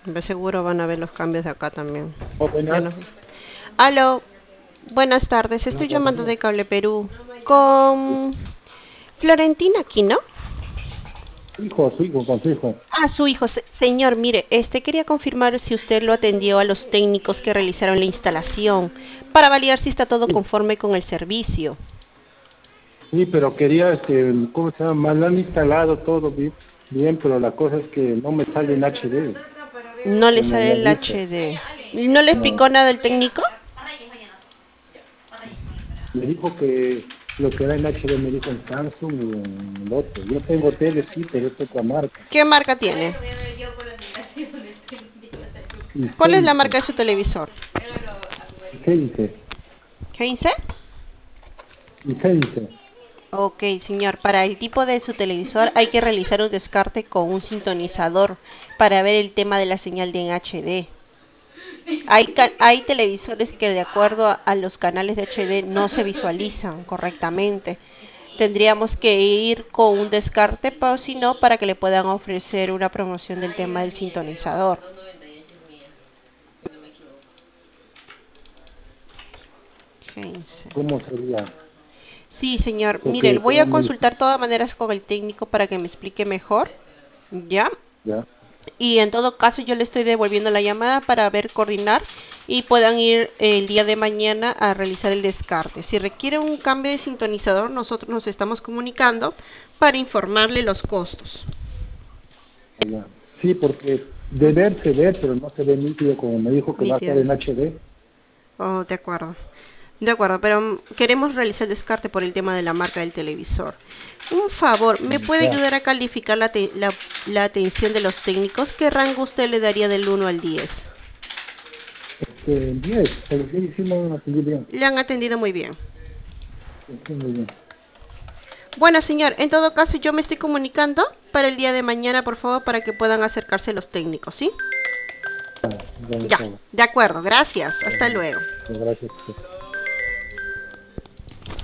De seguro van a ver los cambios de acá también. Oh, Ya buenas. no. Aló, buenas tardes. Ah, Estoy buenos llamando días. de Cable Perú con Florentina aquí, ¿no? Su hijo, con su hijo. Ah, su hijo. Señor, mire, quería confirmar si usted lo atendió a los técnicos que realizaron la instalación para validar si está todo Sí, conforme con el servicio. sí, pero quería, ¿cómo se llama? Me lo han instalado todo bien, bien, pero la cosa es que no me sale en HD, No le como sale me has el dicho. HD. ¿No le No. explicó nada el técnico? Me dijo que lo que era en HD me dijo en Samsung y en el otro. Yo tengo tele, sí, pero es otra marca. ¿Qué marca tiene? ¿Y qué ¿Cuál es la marca dice? de su televisor? ¿Y qué dice? ¿Qué dice? ¿Y qué dice? Ok, señor, para el tipo de su televisor hay que realizar un descarte con un sintonizador para ver el tema de la señal de en HD. Hay televisores que de acuerdo a los canales de HD no se visualizan correctamente. Tendríamos que ir con un descarte, pero si no, para que le puedan ofrecer una promoción del tema del sintonizador. Fíjense. ¿Cómo sería? Sí, señor. Mire, Porque voy como a me dijo, consultar de todas maneras con el técnico para que me explique mejor. ¿Ya? ya, Y en todo caso yo le estoy devolviendo la llamada para ver, coordinar y puedan ir el día de mañana a realizar el descarte. Si requiere un cambio de sintonizador, nosotros nos estamos comunicando para informarle los costos. ya. Sí, porque de Ujú. ver se ve, pero no se ve nítido como me dijo que va a estar Nítido. en HD. Oh, de acuerdo. De acuerdo, pero queremos realizar el descarte por el tema de la marca del televisor. Un favor, ¿me puede Ya. ayudar a calificar la atención de los técnicos? ¿Qué rango usted le daría del 1 al 10? 10, pero sí, sí me van a atender bien. Le han atendido muy bien. Sí, sí, muy bien. Bueno, señor, en todo caso yo me estoy comunicando para el día de mañana, por favor, para que puedan acercarse los técnicos, ¿sí? Ya, ya Ya, está. de acuerdo, gracias. Hasta Bueno, luego. gracias.